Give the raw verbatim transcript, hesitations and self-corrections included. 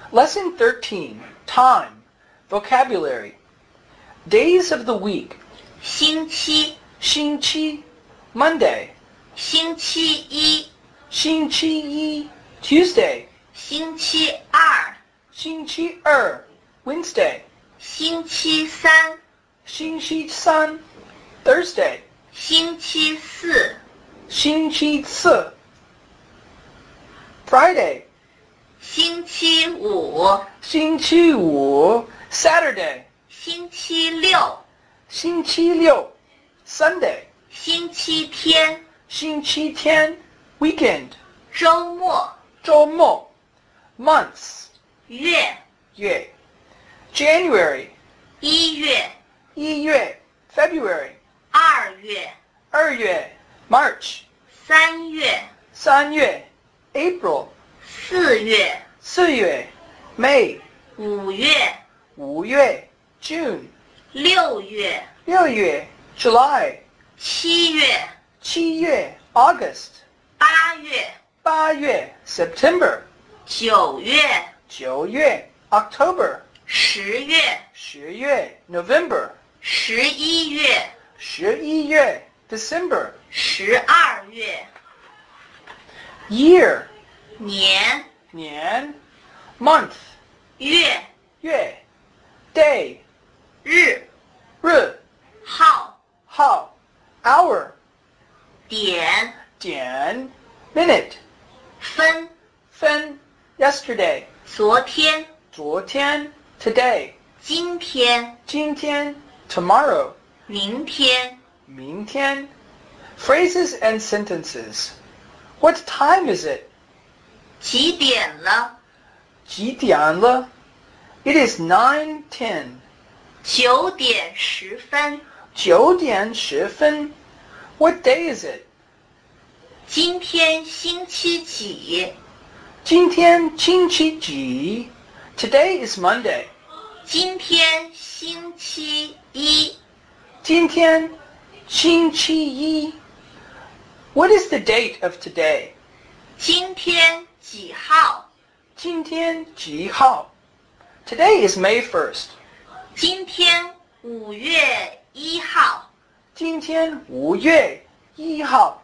Lesson thirteen, Time, Vocabulary. Days of the week. 星期， 星期 Monday. 星期一， 星期一 Tuesday. 星期二， 星期二 Wednesday. 星期三， 星期三 Thursday. 星期四， 星期四 Friday. 星期五， 星期五 Saturday. 星期六， 星期六 Sunday. 星期天， 星期天 Weekend. 周末， 周末 Months. 月， 月 January. 一月， 一月 February. 二月， 二月 March. 三月， 三月 April. 四月， 四月 May. 五月， 五月 June. 六月， 六月 July. 七月， 七月 August. 八月， 八月 September. 九月， 九月 October. 十月， 十月 November. 十一月， 十一月 December. 十二月， Year. 年， 年 Month. 月， 月 Day. 日， 日号， 号 Hour. 点， 点 Minute. 分， 分 Yesterday. 昨天， 昨天 Today. 今天， 今天 Tomorrow. 明天， 明天 Phrases and sentences. What time is it? 几点了？ 几点了 It is nine ten. 九点十分。 九点十分 What day is it? 今天星期几？ 今天星期几 Today is Monday. 今天星期一。 今天星期一 What is the date of today? 今天几号？ 今天几号 Today is May first. 今天五月一号。 今天五月一号